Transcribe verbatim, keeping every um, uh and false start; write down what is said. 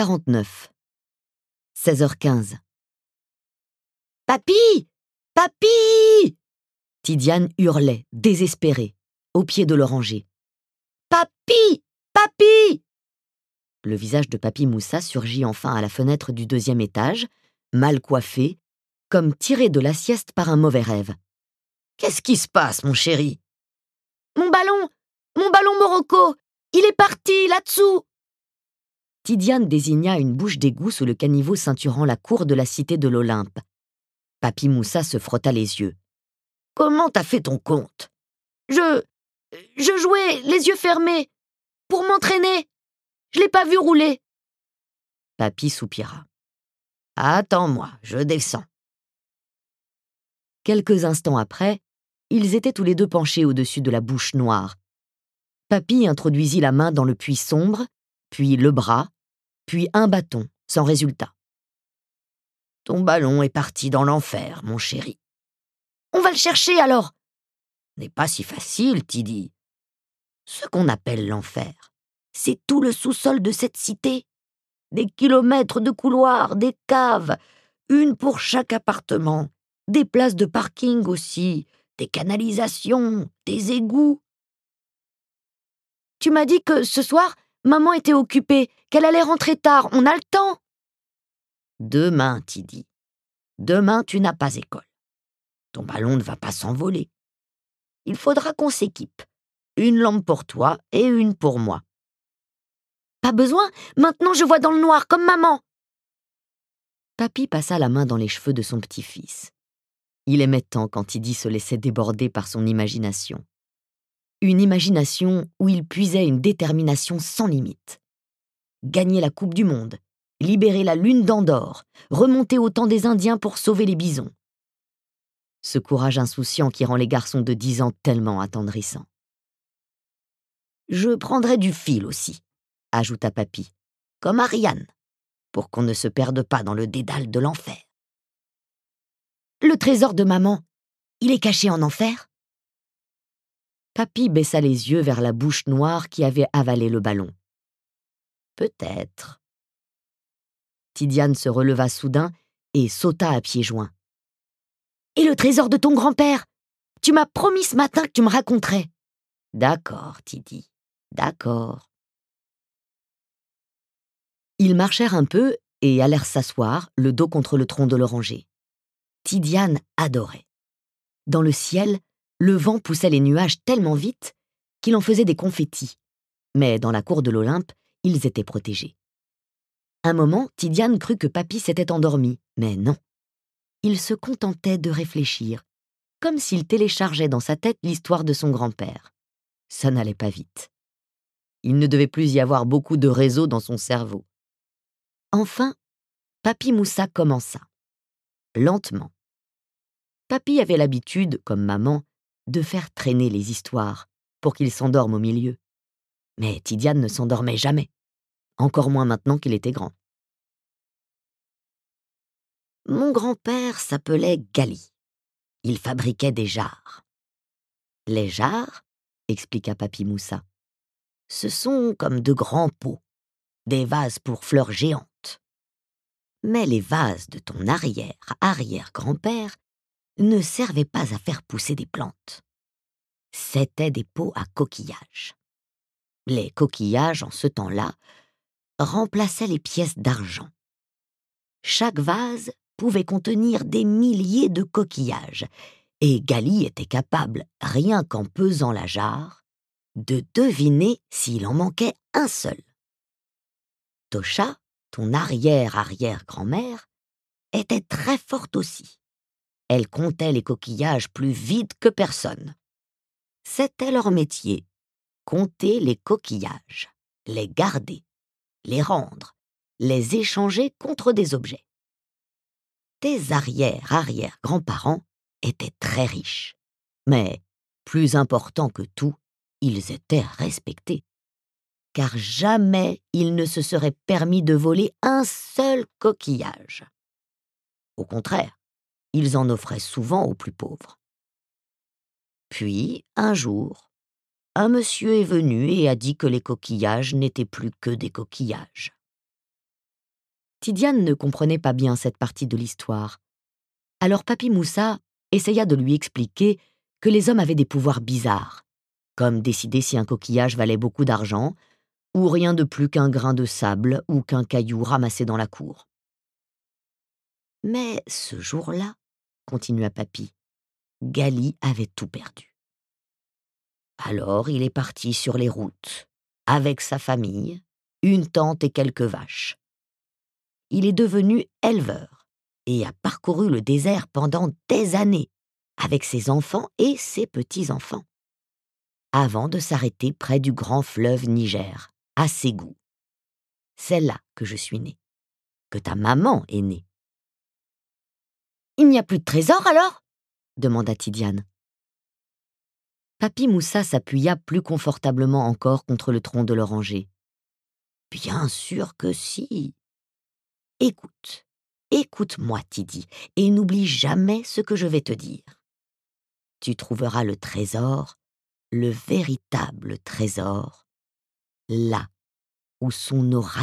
quarante-neuf. seize heures quinze. « Papy! Papy !» Tidiane hurlait, désespérée, au pied de l'oranger. « Papy! Papy !» Le visage de Papy Moussa surgit enfin à la fenêtre du deuxième étage, mal coiffé, comme tiré de la sieste par un mauvais rêve. « Qu'est-ce qui se passe, mon chéri ?»« Mon ballon! Mon ballon Morocco! Il est parti, là-dessous !» Tidiane désigna une bouche d'égout sous le caniveau ceinturant la cour de la cité de l'Olympe. Papy Moussa se frotta les yeux. « Comment t'as fait ton compte ?»« Je... je jouais les yeux fermés, pour m'entraîner. Je l'ai pas vu rouler. » Papy soupira. « Attends-moi, je descends. » Quelques instants après, ils étaient tous les deux penchés au-dessus de la bouche noire. Papy introduisit la main dans le puits sombre, puis le bras, puis un bâton, sans résultat. « Ton ballon est parti dans l'enfer, mon chéri. »« On va le chercher alors !»« N'est pas si facile, Tidy. Ce qu'on appelle l'enfer, c'est tout le sous-sol de cette cité. Des kilomètres de couloirs, des caves, une pour chaque appartement, des places de parking aussi, des canalisations, des égouts. »« Tu m'as dit que ce soir, maman était occupée, qu'elle allait rentrer tard. On a le temps ?»« Demain, Tidy. Demain, tu n'as pas école. Ton ballon ne va pas s'envoler. Il faudra qu'on s'équipe. Une lampe pour toi et une pour moi. »« Pas besoin, maintenant je vois dans le noir, comme maman. » Papy passa la main dans les cheveux de son petit-fils. Il aimait tant quand Tidy se laissait déborder par son imagination. Une imagination où il puisait une détermination sans limite. Gagner la Coupe du Monde, libérer la lune d'Andorre, remonter au temps des Indiens pour sauver les bisons. Ce courage insouciant qui rend les garçons de dix ans tellement attendrissants. « Je prendrai du fil aussi, » ajouta Papy, « comme Ariane, pour qu'on ne se perde pas dans le dédale de l'enfer. »« Le trésor de maman, il est caché en enfer ?» Papy baissa les yeux vers la bouche noire qui avait avalé le ballon. « Peut-être. » Tidiane se releva soudain et sauta à pieds joints. « Et le trésor de ton grand-père? Tu m'as promis ce matin que tu me raconterais. »« D'accord, Tidy, d'accord. » Ils marchèrent un peu et allèrent s'asseoir, le dos contre le tronc de l'oranger. Tidiane adorait. Dans le ciel, le vent poussait les nuages tellement vite qu'il en faisait des confettis. Mais dans la cour de l'Olympe, ils étaient protégés. Un moment, Tidiane crut que Papy s'était endormi, mais non. Il se contentait de réfléchir, comme s'il téléchargeait dans sa tête l'histoire de son grand-père. Ça n'allait pas vite. Il ne devait plus y avoir beaucoup de réseaux dans son cerveau. Enfin, Papy Moussa commença. Lentement. Papy avait l'habitude, comme maman, de faire traîner les histoires pour qu'il s'endorme au milieu. Mais Tidiane ne s'endormait jamais, encore moins maintenant qu'il était grand. « Mon grand-père s'appelait Gali. Il fabriquait des jarres. »« Les jarres, » expliqua Papy Moussa, « ce sont comme de grands pots, des vases pour fleurs géantes. Mais les vases de ton arrière-arrière-grand-père ne servaient pas à faire pousser des plantes. C'étaient des pots à coquillages. Les coquillages, en ce temps-là, remplaçaient les pièces d'argent. Chaque vase pouvait contenir des milliers de coquillages, et Gali était capable, rien qu'en pesant la jarre, de deviner s'il en manquait un seul. Tocha, ton arrière-arrière-grand-mère, était très forte aussi. Elle comptait les coquillages plus vite que personne. C'était leur métier, compter les coquillages, les garder, les rendre, les échanger contre des objets. Tes arrière-arrière-grands-parents étaient très riches, mais, plus important que tout, ils étaient respectés. Car jamais ils ne se seraient permis de voler un seul coquillage. Au contraire, ils en offraient souvent aux plus pauvres. Puis, un jour, un monsieur est venu et a dit que les coquillages n'étaient plus que des coquillages. Tidiane ne comprenait pas bien cette partie de l'histoire. Alors Papy Moussa essaya de lui expliquer que les hommes avaient des pouvoirs bizarres, comme décider si un coquillage valait beaucoup d'argent, ou rien de plus qu'un grain de sable ou qu'un caillou ramassé dans la cour. Mais ce jour-là, continua Papy, Gali avait tout perdu. Alors il est parti sur les routes, avec sa famille, une tente et quelques vaches. Il est devenu éleveur et a parcouru le désert pendant des années, avec ses enfants et ses petits-enfants, avant de s'arrêter près du grand fleuve Niger, à Ségou. C'est là que je suis née, que ta maman est née. « Il n'y a plus de trésor alors ?» demanda Tidiane. Papy Moussa s'appuya plus confortablement encore contre le tronc de l'oranger. « Bien sûr que si. Écoute, écoute-moi, Tidi, et n'oublie jamais ce que je vais te dire. Tu trouveras le trésor, le véritable trésor, là où sont nos racines. »